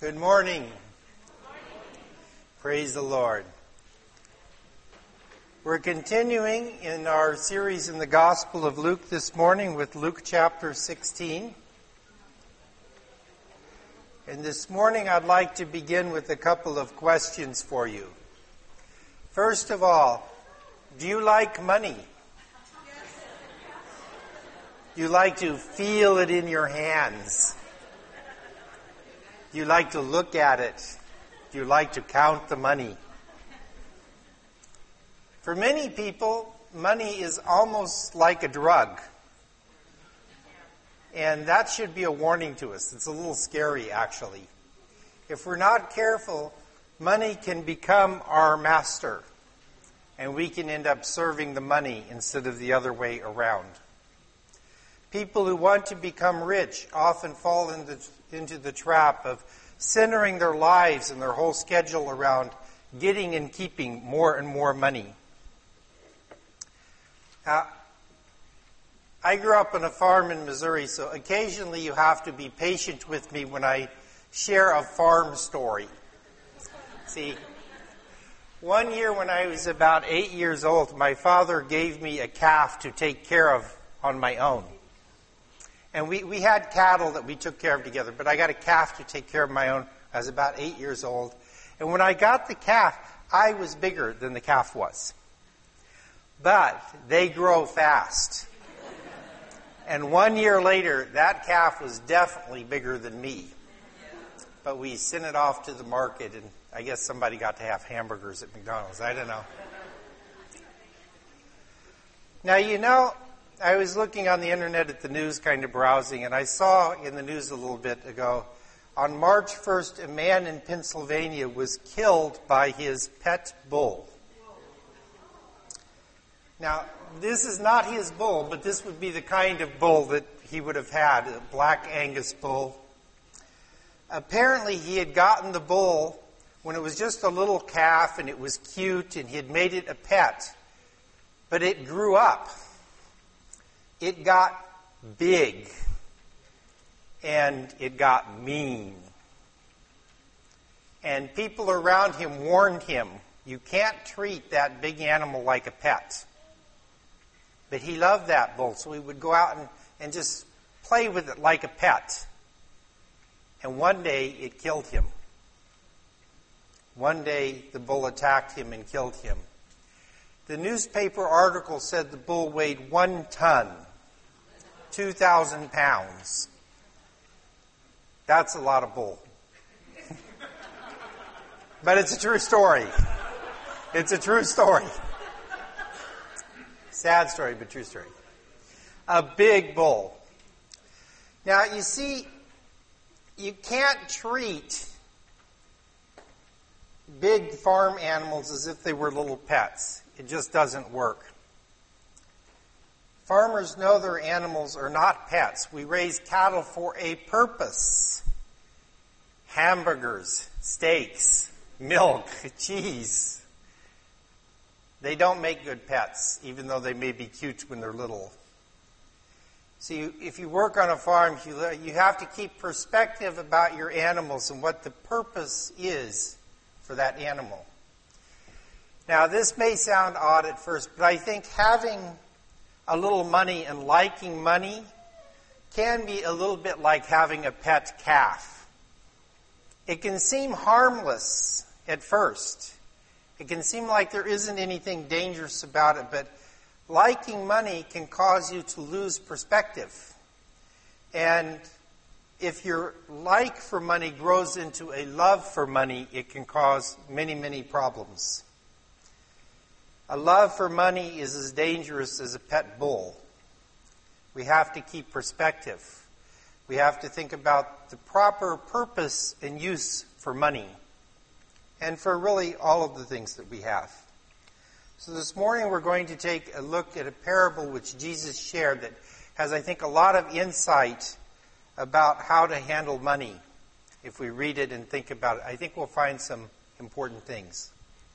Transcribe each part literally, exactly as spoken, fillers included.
Good morning. Good morning. Praise the Lord. We're continuing in our series in the Gospel of Luke this morning with Luke chapter sixteen. And this morning I'd like to begin with a couple of questions for you. First of all, do you like money? Do you like to feel it in your hands? Do you like to look at it? Do you like to count the money? For many people, money is almost like a drug. And that should be a warning to us. It's a little scary, actually. If we're not careful, money can become our master. And we can end up serving the money instead of the other way around. People who want to become rich often fall into, into the trap of centering their lives and their whole schedule around getting and keeping more and more money. Now, I grew up on a farm in Missouri, so occasionally you have to be patient with me when I share a farm story. See, one year when I was about eight years old, my father gave me a calf to take care of on my own. And we, we had cattle that we took care of together, but I got a calf to take care of my own. I was about eight years old. And when I got the calf, I was bigger than the calf was. But they grow fast. And one year later, that calf was definitely bigger than me. But we sent it off to the market, and I guess somebody got to have hamburgers at McDonald's. I don't know. Now, you know, I was looking on the internet at the news, kind of browsing, and I saw in the news a little bit ago, on March first, a man in Pennsylvania was killed by his pet bull. Now, this is not his bull, but this would be the kind of bull that he would have had, a black Angus bull. Apparently, he had gotten the bull when it was just a little calf, and it was cute, and he had made it a pet. But it grew up. It got big, and it got mean. And people around him warned him, you can't treat that big animal like a pet. But he loved that bull, so he would go out and, and just play with it like a pet. And one day, it killed him. One day, the bull attacked him and killed him. The newspaper article said the bull weighed one ton, two thousand pounds. That's a lot of bull. But it's a true story. It's a true story. Sad story, but true story. A big bull. Now, you see, you can't treat big farm animals as if they were little pets. It just doesn't work. Farmers know their animals are not pets. We raise cattle for a purpose. Hamburgers, steaks, milk, cheese. They don't make good pets, even though they may be cute when they're little. See, if you work on a farm, you, you have to keep perspective about your animals and what the purpose is for that animal. Now, this may sound odd at first, but I think having a little money and liking money can be a little bit like having a pet calf. It can seem harmless at first. It can seem like there isn't anything dangerous about it, but liking money can cause you to lose perspective. And if your like for money grows into a love for money, it can cause many, many problems. A love for money is as dangerous as a pet bull. We have to keep perspective. We have to think about the proper purpose and use for money, and for really all of the things that we have. So this morning we're going to take a look at a parable which Jesus shared that has, I think, a lot of insight about how to handle money. If we read it and think about it, I think we'll find some important things.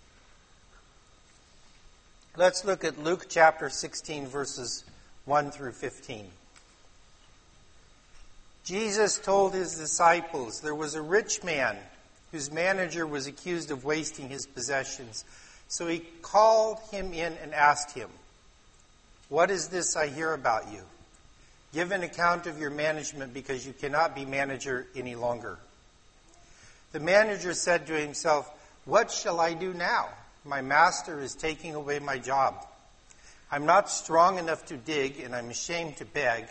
Let's look at Luke chapter sixteen, verses one through fifteen. Jesus told his disciples there was a rich man whose manager was accused of wasting his possessions. So he called him in and asked him, "What is this I hear about you? Give an account of your management, because you cannot be manager any longer." The manager said to himself, "What shall I do now? My master is taking away my job. I'm not strong enough to dig, and I'm ashamed to beg.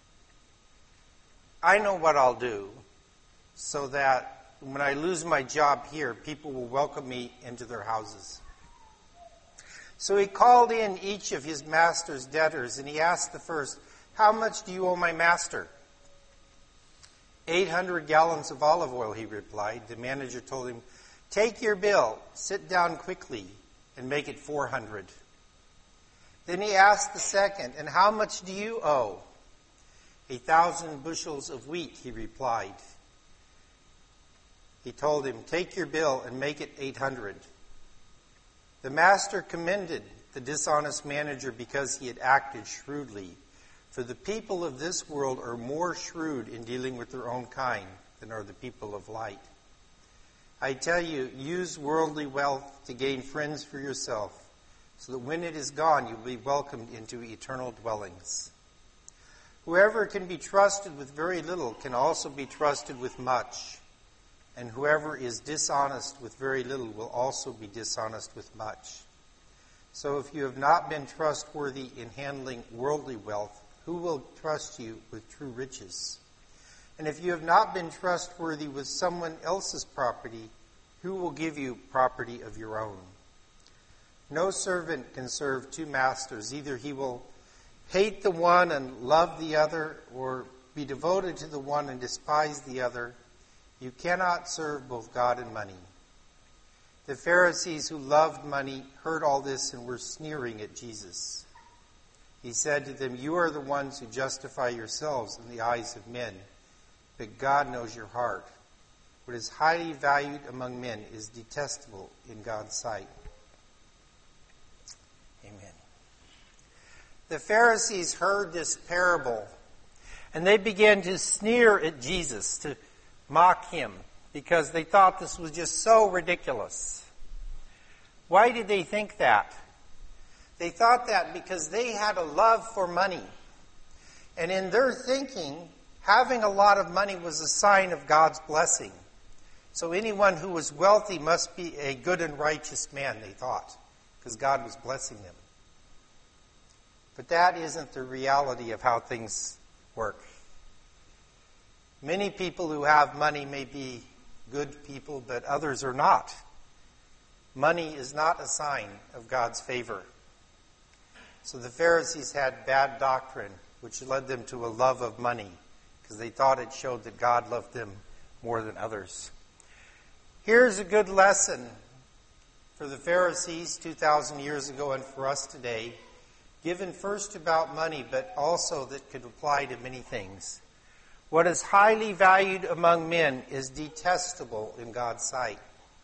I know what I'll do, so that when I lose my job here, people will welcome me into their houses." So he called in each of his master's debtors, and he asked the first, "How much do you owe my master?" Eight hundred gallons of olive oil, he replied. The manager told him, "Take your bill, sit down quickly, and make it four hundred. Then he asked the second, "And how much do you owe?" "A thousand bushels of wheat," he replied. He told him, "Take your bill and make it eight hundred. The master commended the dishonest manager because he had acted shrewdly. For the people of this world are more shrewd in dealing with their own kind than are the people of light. I tell you, use worldly wealth to gain friends for yourself, so that when it is gone, you will be welcomed into eternal dwellings. Whoever can be trusted with very little can also be trusted with much. And whoever is dishonest with very little will also be dishonest with much. So if you have not been trustworthy in handling worldly wealth, who will trust you with true riches? And if you have not been trustworthy with someone else's property, who will give you property of your own? No servant can serve two masters. Either he will hate the one and love the other, or be devoted to the one and despise the other. You cannot serve both God and money." The Pharisees who loved money heard all this and were sneering at Jesus. He said to them, "You are the ones who justify yourselves in the eyes of men, but God knows your heart. What is highly valued among men is detestable in God's sight." Amen. The Pharisees heard this parable, and they began to sneer at Jesus, to mock him, because they thought this was just so ridiculous. Why did they think that? They thought that because they had a love for money. And in their thinking, having a lot of money was a sign of God's blessing. So anyone who was wealthy must be a good and righteous man, they thought, because God was blessing them. But that isn't the reality of how things work. Many people who have money may be good people, but others are not. Money is not a sign of God's favor. So the Pharisees had bad doctrine, which led them to a love of money, because they thought it showed that God loved them more than others. Here's a good lesson for the Pharisees two thousand years ago and for us today, given first about money, but also that could apply to many things. What is highly valued among men is detestable in God's sight.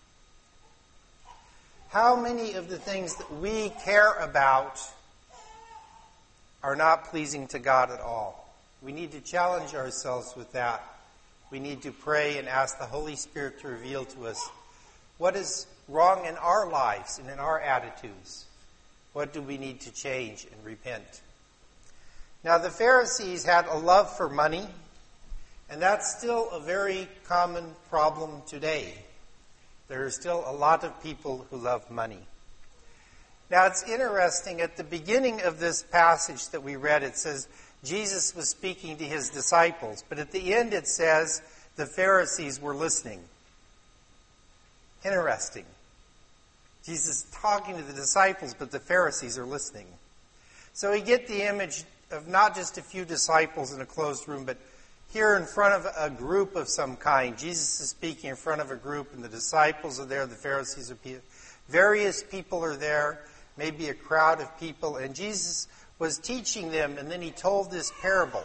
How many of the things that we care about are not pleasing to God at all? We need to challenge ourselves with that. We need to pray and ask the Holy Spirit to reveal to us what is wrong in our lives and in our attitudes. What do we need to change and repent? Now, the Pharisees had a love for money, and that's still a very common problem today. There are still a lot of people who love money. Now, it's interesting, at the beginning of this passage that we read, it says Jesus was speaking to his disciples, but at the end it says the Pharisees were listening. Interesting. Jesus is talking to the disciples, but the Pharisees are listening. So we get the image of not just a few disciples in a closed room, but here in front of a group of some kind. Jesus is speaking in front of a group, and the disciples are there, the Pharisees are here. Various people are there, maybe a crowd of people, and Jesus was teaching them, and then he told this parable.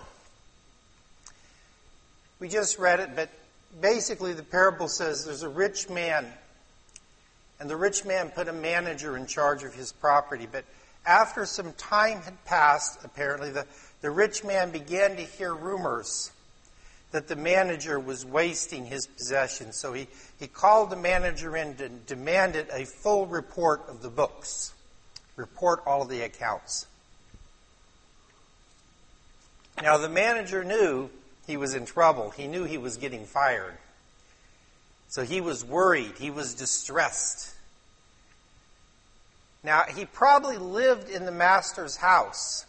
We just read it, but basically the parable says there's a rich man, and the rich man put a manager in charge of his property. But after some time had passed, apparently, the, the rich man began to hear rumors that the manager was wasting his possessions. So he, he called the manager in and demanded a full report of the books. Report all of the accounts. Now the manager knew he was in trouble. He knew he was getting fired. So he was worried. He was distressed. Now, he probably lived in the master's house.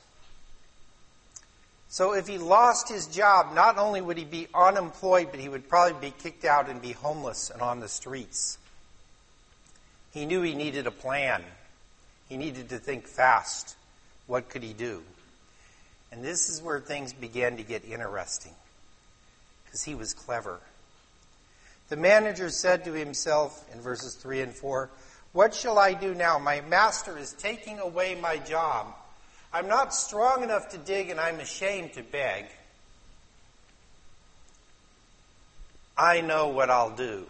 So if he lost his job, not only would he be unemployed, but he would probably be kicked out and be homeless and on the streets. He knew he needed a plan. He needed to think fast. What could he do? And this is where things began to get interesting, because he was clever. The manager said to himself in verses three and four, "What shall I do now? My master is taking away my job. I'm not strong enough to dig, and I'm ashamed to beg. I know what I'll do,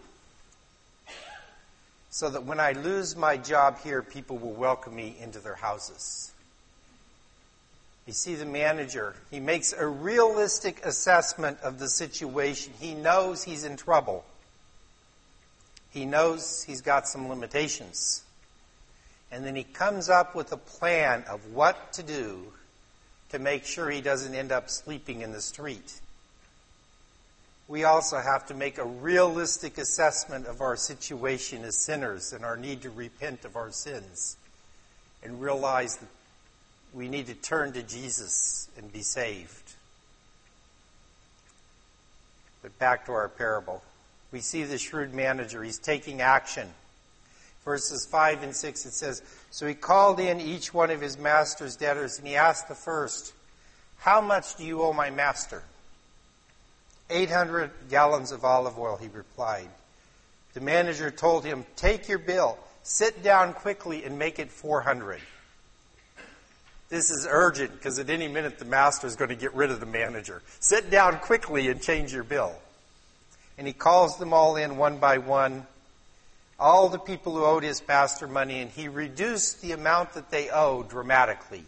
so that when I lose my job here, people will welcome me into their houses." You see, the manager, he makes a realistic assessment of the situation. He knows he's in trouble. He knows he's got some limitations. And then he comes up with a plan of what to do to make sure he doesn't end up sleeping in the street. We also have to make a realistic assessment of our situation as sinners and our need to repent of our sins and realize that we need to turn to Jesus and be saved. But back to our parable. We see the shrewd manager. He's taking action. Verses five and six, it says, "So he called in each one of his master's debtors, and he asked the first, 'How much do you owe my master?' Eight hundred gallons of olive oil," he replied. The manager told him, "Take your bill, sit down quickly, and make it four hundred. This is urgent, because at any minute the master is going to get rid of the manager. Sit down quickly and change your bill." And he calls them all in one by one, all the people who owed his master money, and he reduced the amount that they owed dramatically.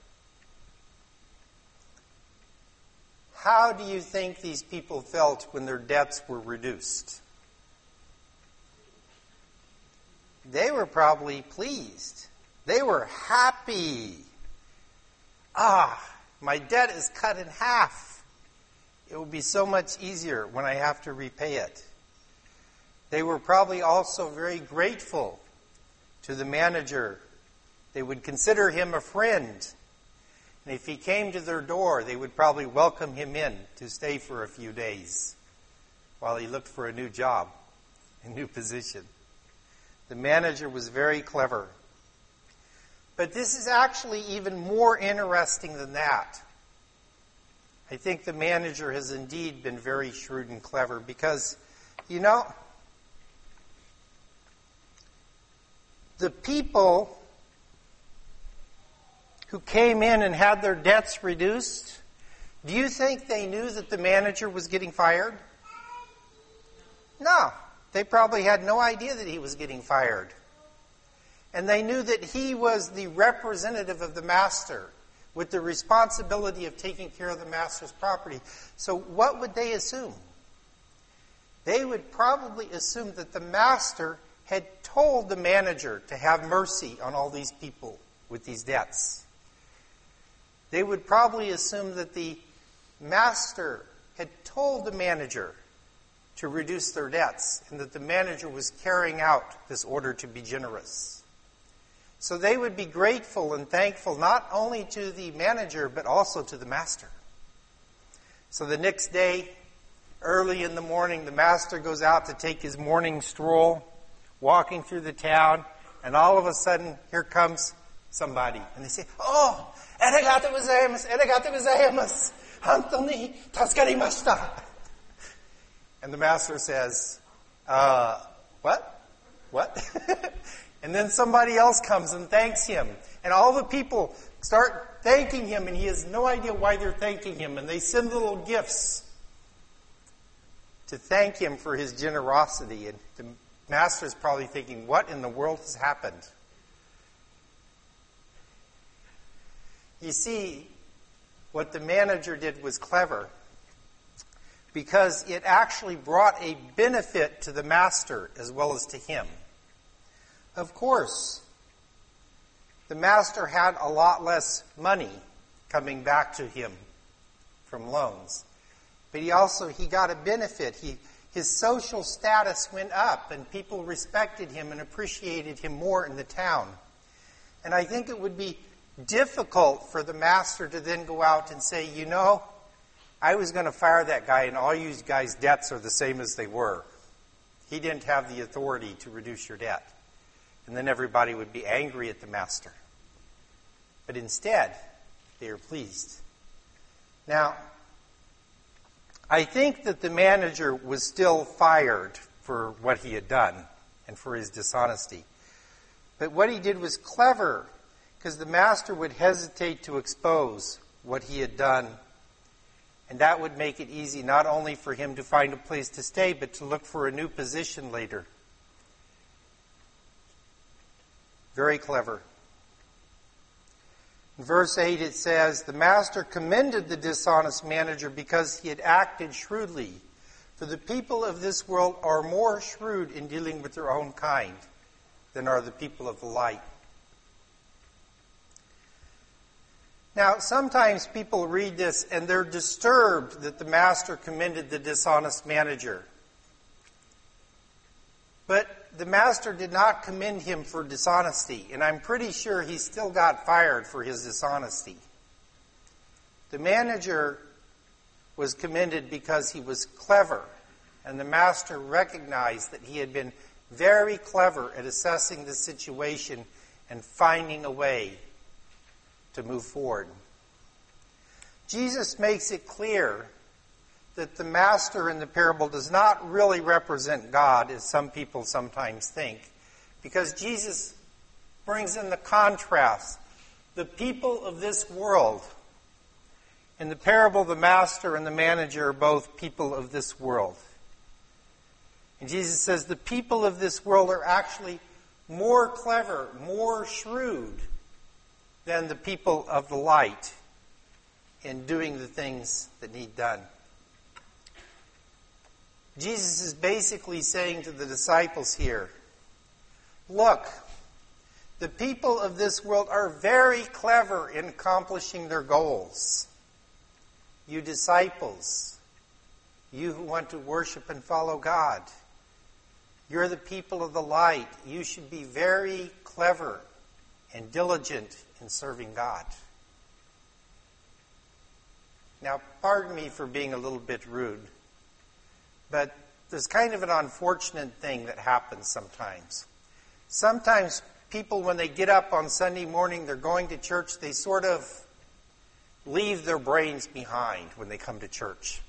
How do you think these people felt when their debts were reduced? They were probably pleased. They were happy. Ah, my debt is cut in half. It will be so much easier when I have to repay it. They were probably also very grateful to the manager. They would consider him a friend. And if he came to their door, they would probably welcome him in to stay for a few days while he looked for a new job, a new position. The manager was very clever. But this is actually even more interesting than that. I think the manager has indeed been very shrewd and clever because, you know, the people who came in and had their debts reduced, do you think they knew that the manager was getting fired? No. They probably had no idea that he was getting fired. And they knew that he was the representative of the master with the responsibility of taking care of the master's property. So what would they assume? They would probably assume that the master had told the manager to have mercy on all these people with these debts. They would probably assume that the master had told the manager to reduce their debts and that the manager was carrying out this order to be generous. So they would be grateful and thankful not only to the manager but also to the master. So the next day, early in the morning, the master goes out to take his morning stroll, walking through the town, and all of a sudden, here comes somebody. And they say, "Oh, arigatou gozaimasu, arigatou gozaimasu, hontou ni tasukarimashita." And the master says, uh, what? What? And then somebody else comes and thanks him. And all the people start thanking him, and he has no idea why they're thanking him. And they send little gifts to thank him for his generosity. And the master is probably thinking, what in the world has happened? You see, what the manager did was clever. because it actually brought a benefit to the master as well as to him. Of course, the master had a lot less money coming back to him from loans. But he also, he got a benefit. He, his social status went up, and people respected him and appreciated him more in the town. And I think it would be difficult for the master to then go out and say, you know, I was going to fire that guy, and all you guys' debts are the same as they were. He didn't have the authority to reduce your debt. And then everybody would be angry at the master. But instead, they are pleased. Now, I think that the manager was still fired for what he had done and for his dishonesty. But what he did was clever, because the master would hesitate to expose what he had done. And that would make it easy not only for him to find a place to stay, but to look for a new position later. Very clever. In verse eight it says, the master commended the dishonest manager because he had acted shrewdly. For the people of this world are more shrewd in dealing with their own kind than are the people of the light. Now, sometimes people read this and they're disturbed that the master commended the dishonest manager. But the master did not commend him for dishonesty, and I'm pretty sure he still got fired for his dishonesty. The manager was commended because he was clever, and the master recognized that he had been very clever at assessing the situation and finding a way to move forward. Jesus makes it clear that the master in the parable does not really represent God, as some people sometimes think, because Jesus brings in the contrast. The people of this world, in the parable, the master and the manager are both people of this world. And Jesus says the people of this world are actually more clever, more shrewd than the people of the light in doing the things that need done. Jesus is basically saying to the disciples here, look, the people of this world are very clever in accomplishing their goals. You disciples, you who want to worship and follow God, you're the people of the light. You should be very clever and diligent in serving God. Now, pardon me for being a little bit rude, but there's kind of an unfortunate thing that happens sometimes. Sometimes people, when they get up on Sunday morning, they're going to church, they sort of leave their brains behind when they come to church.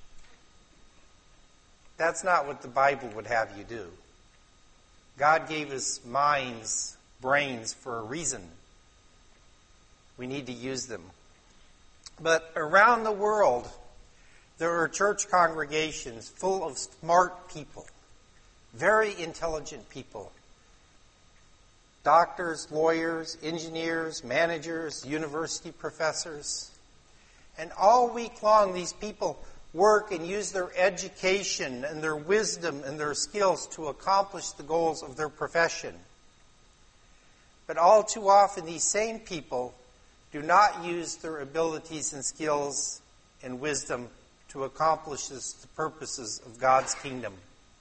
That's not what the Bible would have you do. God gave us minds, brains for a reason. We need to use them. But around the world, there are church congregations full of smart people, very intelligent people. Doctors, lawyers, engineers, managers, university professors. And all week long, these people work and use their education and their wisdom and their skills to accomplish the goals of their profession. But all too often, these same people do not use their abilities and skills and wisdom to accomplish this, the purposes of God's kingdom,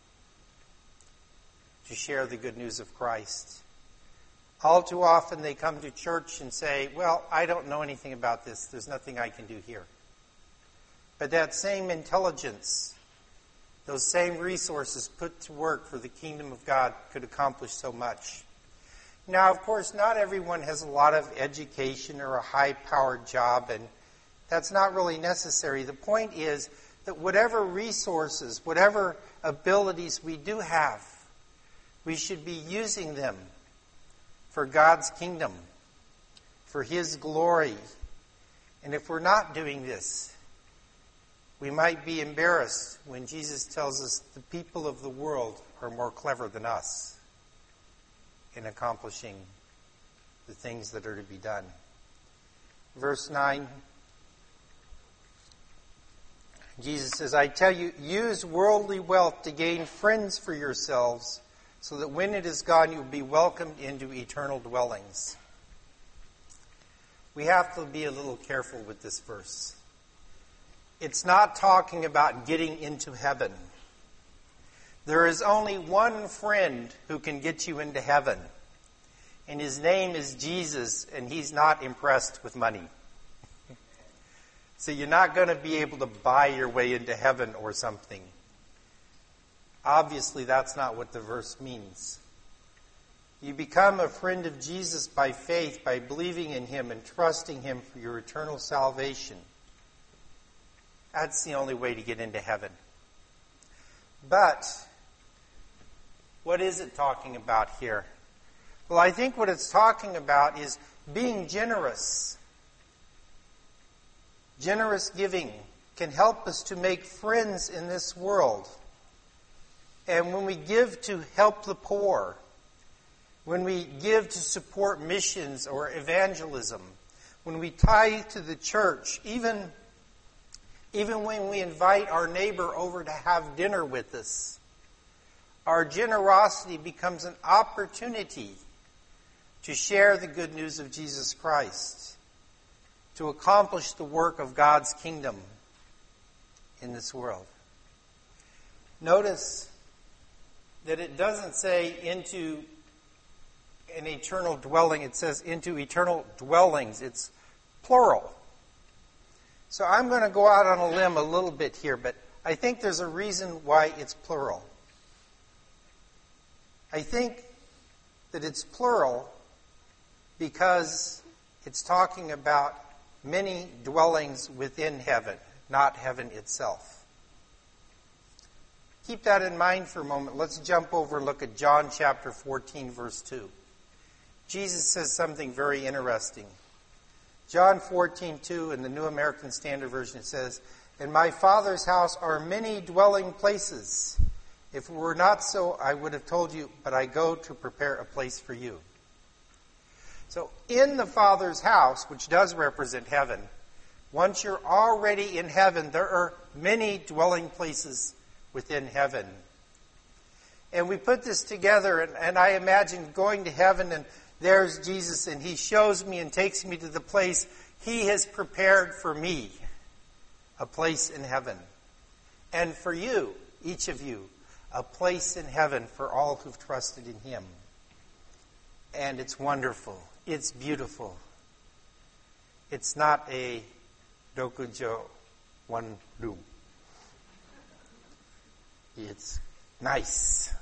to share the good news of Christ. All too often they come to church and say, well, I don't know anything about this. There's nothing I can do here. But that same intelligence, those same resources put to work for the kingdom of God could accomplish so much. Now, of course, not everyone has a lot of education or a high-powered job, and that's not really necessary. The point is that whatever resources, whatever abilities we do have, we should be using them for God's kingdom, for His glory. And if we're not doing this, we might be embarrassed when Jesus tells us the people of the world are more clever than us in accomplishing the things that are to be done. Verse nine. Jesus says, I tell you, use worldly wealth to gain friends for yourselves, so that when it is gone, you will be welcomed into eternal dwellings. We have to be a little careful with this verse. It's not talking about getting into heaven. There is only one friend who can get you into heaven, and his name is Jesus, and he's not impressed with money. So you're not going to be able to buy your way into heaven or something. Obviously, that's not what the verse means. You become a friend of Jesus by faith, by believing in him and trusting him for your eternal salvation. That's the only way to get into heaven. But what is it talking about here? Well, I think what it's talking about is being generous. Generous giving can help us to make friends in this world. And when we give to help the poor, when we give to support missions or evangelism, when we tithe to the church, even, even when we invite our neighbor over to have dinner with us, our generosity becomes an opportunity to share the good news of Jesus Christ, to accomplish the work of God's kingdom in this world. Notice that it doesn't say into an eternal dwelling. It says into eternal dwellings. It's plural. So I'm going to go out on a limb a little bit here, but I think there's a reason why it's plural. I think that it's plural because it's talking about many dwellings within heaven, not heaven itself. Keep that in mind for a moment. Let's jump over and look at John chapter fourteen, verse two. Jesus says something very interesting. John fourteen, two in the New American Standard Version, it says, "In my Father's house are many dwelling places. If it were not so, I would have told you, but I go to prepare a place for you." So in the Father's house, which does represent heaven, once you're already in heaven, there are many dwelling places within heaven. And we put this together, and, and I imagine going to heaven, and there's Jesus, and he shows me and takes me to the place he has prepared for me, a place in heaven. And for you, each of you, a place in heaven for all who've trusted in him. And it's wonderful. It's beautiful. It's not a dokujo, one room. It's nice.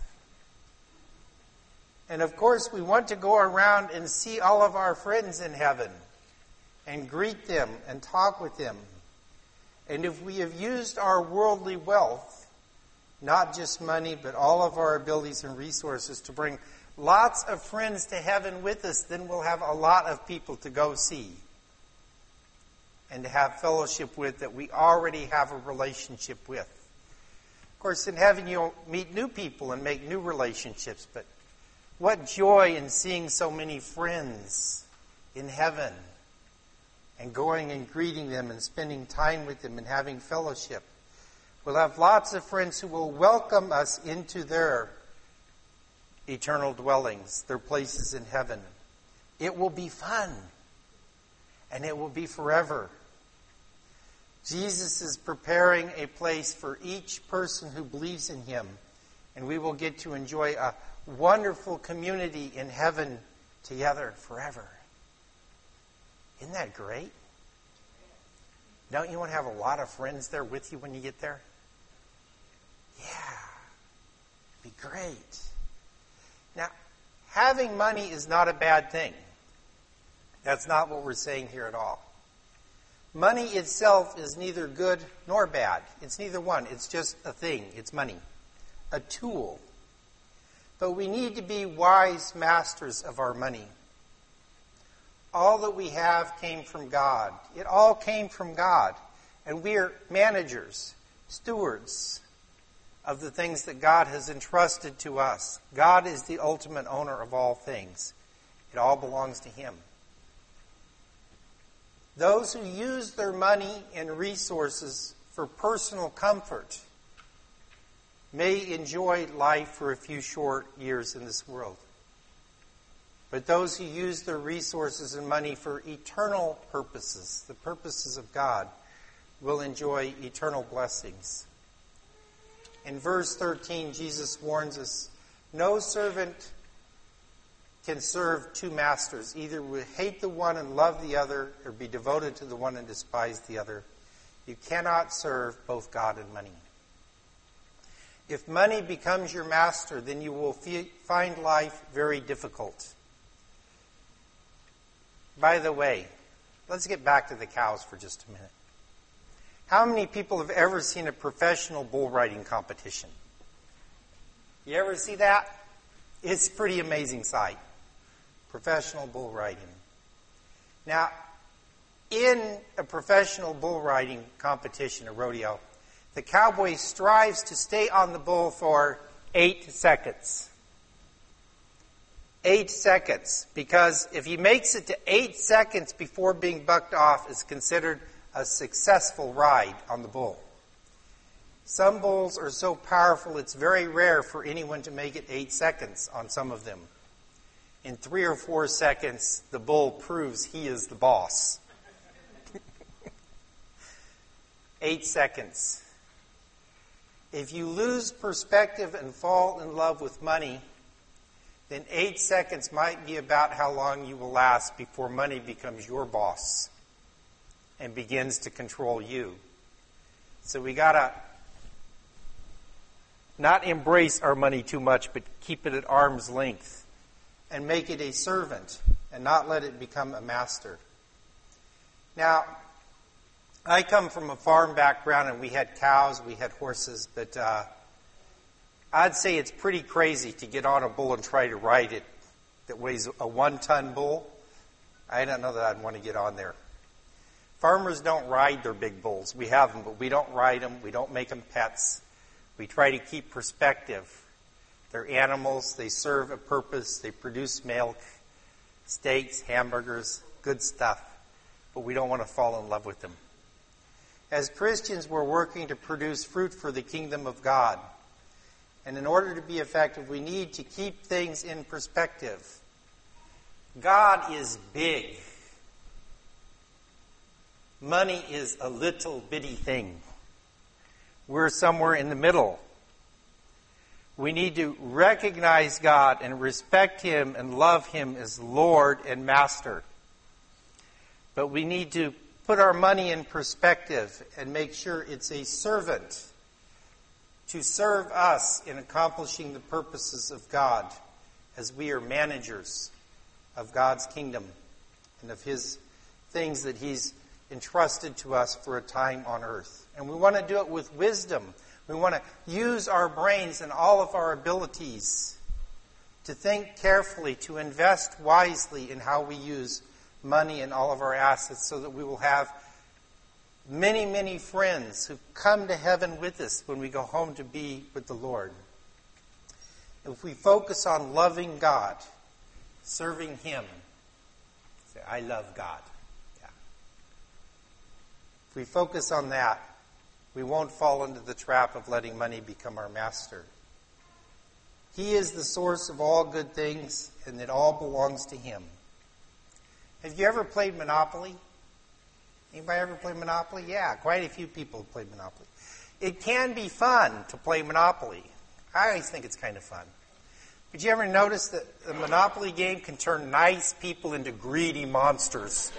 And of course, we want to go around and see all of our friends in heaven and greet them and talk with them. And if we have used our worldly wealth, not just money, but all of our abilities and resources to bring lots of friends to heaven with us, then we'll have a lot of people to go see and to have fellowship with that we already have a relationship with. Of course, in heaven you'll meet new people and make new relationships, but what joy in seeing so many friends in heaven and going and greeting them and spending time with them and having fellowship. We'll have lots of friends who will welcome us into their eternal dwellings, their places in heaven. It will be fun, and it will be forever. Jesus is preparing a place for each person who believes in him, and we will get to enjoy a wonderful community in heaven together forever. Isn't that great? Don't you want to have a lot of friends there with you when you get there? Yeah, be great. Now, having money is not a bad thing. That's not what we're saying here at all. Money itself is neither good nor bad. It's neither one. It's just a thing. It's money. A tool. But we need to be wise masters of our money. All that we have came from God. It all came from God. And we are managers, stewards of the things that God has entrusted to us. God is the ultimate owner of all things. It all belongs to him. Those who use their money and resources for personal comfort may enjoy life for a few short years in this world. But those who use their resources and money for eternal purposes, the purposes of God, will enjoy eternal blessings. In verse thirteen, Jesus warns us, no servant can serve two masters. Either will hate the one and love the other, or be devoted to the one and despise the other. You cannot serve both God and money. If money becomes your master, then you will find life very difficult. By the way, let's get back to the cows for just a minute. How many people have ever seen a professional bull riding competition? You ever see that? It's a pretty amazing sight. Professional bull riding. Now, in a professional bull riding competition, a rodeo, the cowboy strives to stay on the bull for eight seconds. Eight seconds. Because if he makes it to eight seconds before being bucked off, it's considered a successful ride on the bull. Some bulls are so powerful, it's very rare for anyone to make it eight seconds on some of them. In three or four seconds, the bull proves he is the boss. Eight seconds. If you lose perspective and fall in love with money, then eight seconds might be about how long you will last before money becomes your boss and begins to control you. So we got to not embrace our money too much, but keep it at arm's length and make it a servant and not let it become a master. Now, I come from a farm background, and we had cows, we had horses, but uh, I'd say it's pretty crazy to get on a bull and try to ride it that weighs a one-ton bull. I don't know that I'd want to get on there. Farmers don't ride their big bulls. We have them, but we don't ride them. We don't make them pets. We try to keep perspective. They're animals. They serve a purpose. They produce milk, steaks, hamburgers, good stuff. But we don't want to fall in love with them. As Christians, we're working to produce fruit for the kingdom of God. And in order to be effective, we need to keep things in perspective. God is big. Money is a little bitty thing. We're somewhere in the middle. We need to recognize God and respect Him and love Him as Lord and Master. But we need to put our money in perspective and make sure it's a servant to serve us in accomplishing the purposes of God as we are managers of God's kingdom and of His things that He's entrusted to us for a time on earth. And we want to do it with wisdom. We want to use our brains and all of our abilities to think carefully, to invest wisely in how we use money and all of our assets so that we will have many, many friends who come to heaven with us when we go home to be with the Lord. If we focus on loving God, serving Him, say, I love God. Yeah. If we focus on that, we won't fall into the trap of letting money become our master. He is the source of all good things, and it all belongs to Him. Have you ever played Monopoly? Anybody ever play Monopoly? Yeah, quite a few people have played Monopoly. It can be fun to play Monopoly. I always think it's kind of fun. But you ever notice that the Monopoly game can turn nice people into greedy monsters?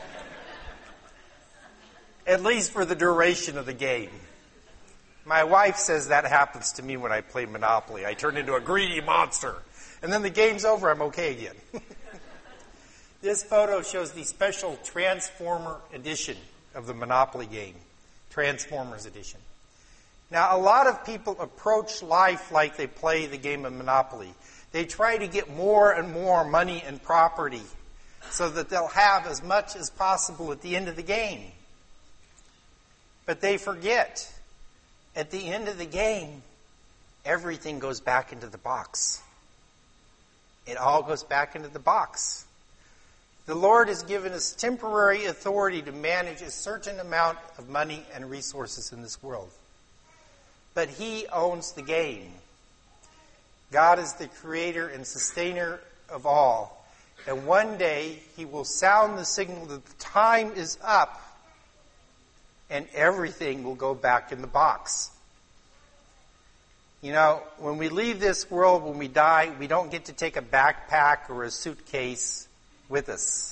At least for the duration of the game. My wife says that happens to me when I play Monopoly. I turn into a greedy monster. And then the game's over, I'm okay again. This photo shows the special Transformer edition of the Monopoly game. Transformers edition. Now, a lot of people approach life like they play the game of Monopoly. They try to get more and more money and property so that they'll have as much as possible at the end of the game. But they forget, at the end of the game, everything goes back into the box. It all goes back into the box. The Lord has given us temporary authority to manage a certain amount of money and resources in this world. But He owns the game. God is the creator and sustainer of all. And one day He will sound the signal that the time is up and everything will go back in the box. You know, when we leave this world, when we die, we don't get to take a backpack or a suitcase with us.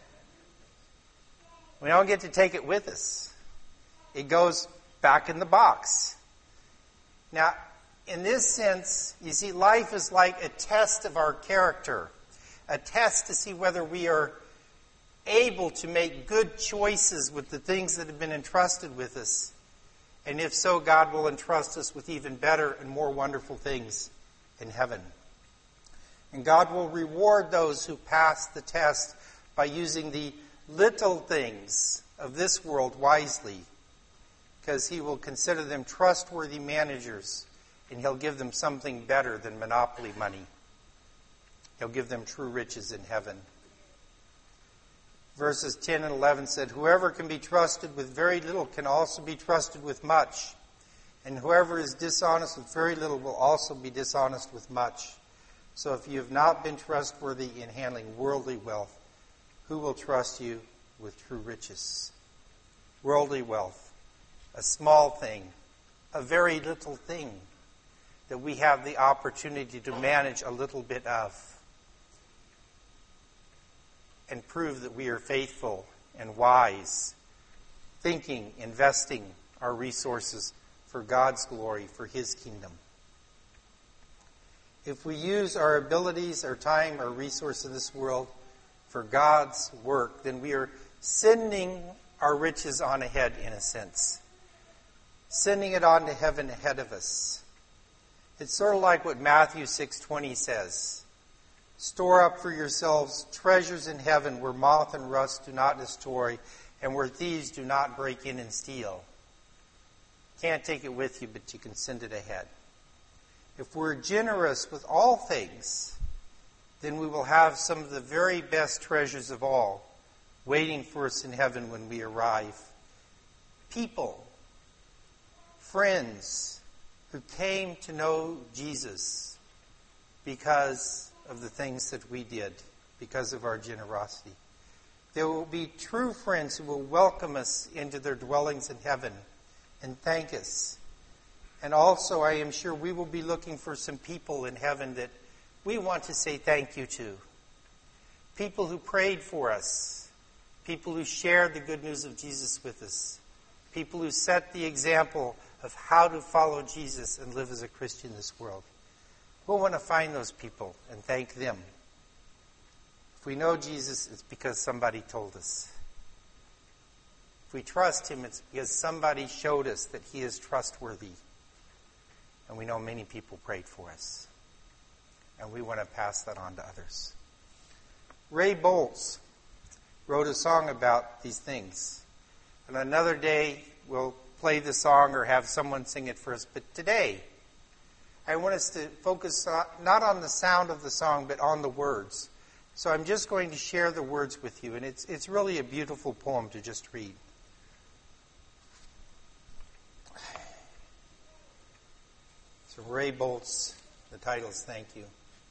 We don't get to take it with us. It goes back in the box. Now, in this sense, you see, life is like a test of our character, a test to see whether we are able to make good choices with the things that have been entrusted with us. And if so, God will entrust us with even better and more wonderful things in heaven. And God will reward those who pass the test by using the little things of this world wisely, because He will consider them trustworthy managers, and He'll give them something better than monopoly money. He'll give them true riches in heaven. Verses ten and eleven said, "Whoever can be trusted with very little can also be trusted with much. And whoever is dishonest with very little will also be dishonest with much. So if you have not been trustworthy in handling worldly wealth, who will trust you with true riches?" Worldly wealth, a small thing, a very little thing that we have the opportunity to manage a little bit of and prove that we are faithful and wise, thinking, investing our resources for God's glory, for His kingdom. If we use our abilities, our time, our resources in this world for God's work, then we are sending our riches on ahead, in a sense. Sending it on to heaven ahead of us. It's sort of like what Matthew six twenty says. "Store up for yourselves treasures in heaven where moth and rust do not destroy and where thieves do not break in and steal." Can't take it with you, but you can send it ahead. If we're generous with all things, then we will have some of the very best treasures of all waiting for us in heaven when we arrive. People, friends who came to know Jesus because of the things that we did, because of our generosity. There will be true friends who will welcome us into their dwellings in heaven and thank us. And also, I am sure we will be looking for some people in heaven that we want to say thank you to. People who prayed for us. People who shared the good news of Jesus with us. People who set the example of how to follow Jesus and live as a Christian in this world. We'll want to find those people and thank them. If we know Jesus, it's because somebody told us. If we trust Him, it's because somebody showed us that He is trustworthy. And we know many people prayed for us. And we want to pass that on to others. Ray Boltz wrote a song about these things. And another day, we'll play the song or have someone sing it for us. But today, I want us to focus not on the sound of the song, but on the words. So I'm just going to share the words with you. And it's it's really a beautiful poem to just read. So Ray Boltz, the title is Thank You. It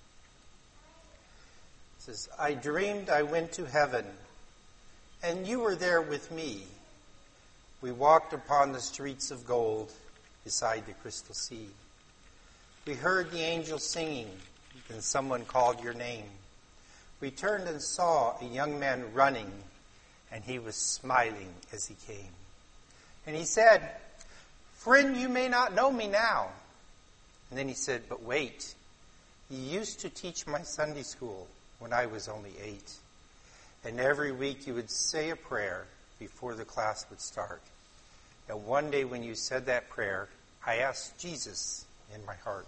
says, "I dreamed I went to heaven, and you were there with me. We walked upon the streets of gold beside the crystal sea. We heard the angels singing, then someone called your name. We turned and saw a young man running, and he was smiling as he came. And he said, 'Friend, you may not know me now.' And then he said, 'But wait, you used to teach my Sunday school when I was only eight. And every week you would say a prayer before the class would start. And one day when you said that prayer, I asked Jesus in my heart.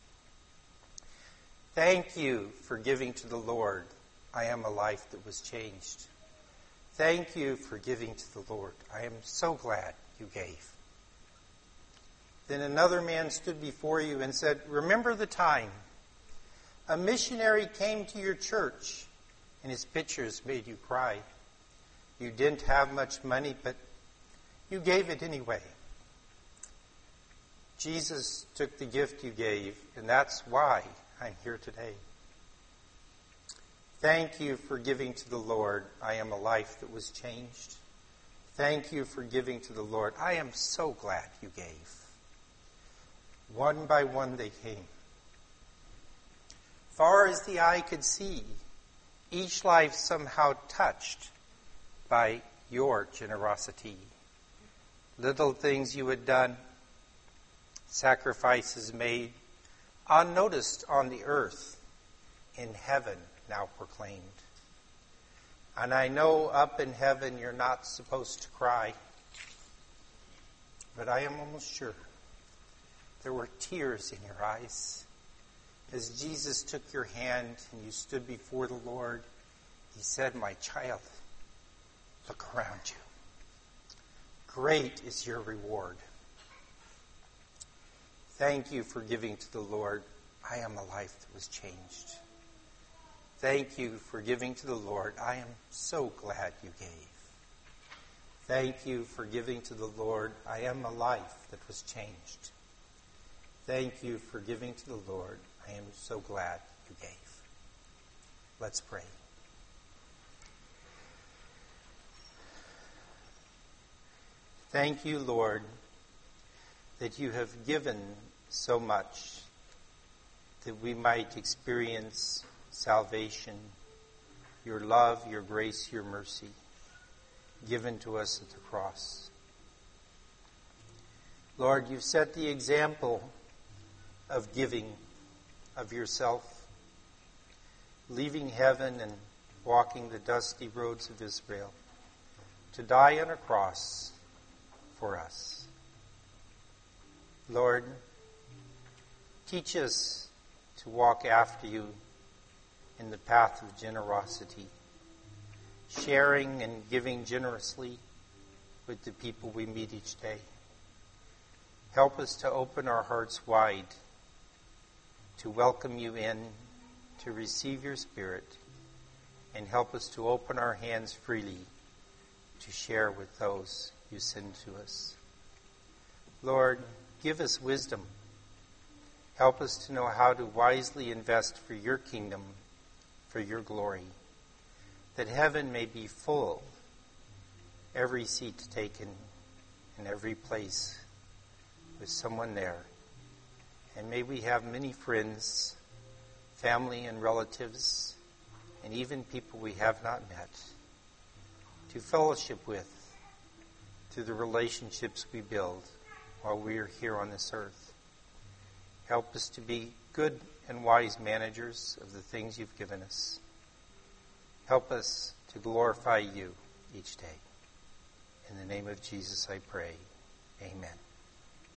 Thank you for giving to the Lord. I am a life that was changed. Thank you for giving to the Lord. I am so glad you gave.' Then another man stood before you and said, 'Remember the time a missionary came to your church and his pictures made you cry. You didn't have much money, but you gave it anyway. Jesus took the gift you gave, and that's why I'm here today. Thank you for giving to the Lord. I am a life that was changed. Thank you for giving to the Lord. I am so glad you gave. One by one they came. Far as the eye could see, each life somehow touched by your generosity. Little things you had done, sacrifices made, unnoticed on the earth, in heaven now proclaimed. And I know up in heaven you're not supposed to cry, but I am almost sure there were tears in your eyes. As Jesus took your hand and you stood before the Lord, he said, "My child, look around you. Great is your reward." Thank you for giving to the Lord. I am a life that was changed. Thank you for giving to the Lord. I am so glad you gave. Thank you for giving to the Lord. I am a life that was changed. Thank you for giving to the Lord. I am so glad you gave. Let's pray. Thank you, Lord, that you have given so much that we might experience salvation, your love, your grace, your mercy, given to us at the cross. Lord, you've set the example of giving of yourself, leaving heaven and walking the dusty roads of Israel to die on a cross for us. Lord, teach us to walk after you in the path of generosity, sharing and giving generously with the people we meet each day. Help us to open our hearts wide, to welcome you in, to receive your Spirit, and help us to open our hands freely to share with those you send to us. Lord, give us wisdom. Help us to know how to wisely invest for your kingdom, for your glory, that heaven may be full, every seat taken and every place with someone there. And may we have many friends, family and relatives, and even people we have not met, to fellowship with through the relationships we build while we are here on this earth. Help us to be good and wise managers of the things you've given us. Help us to glorify you each day. In the name of Jesus I pray. Amen.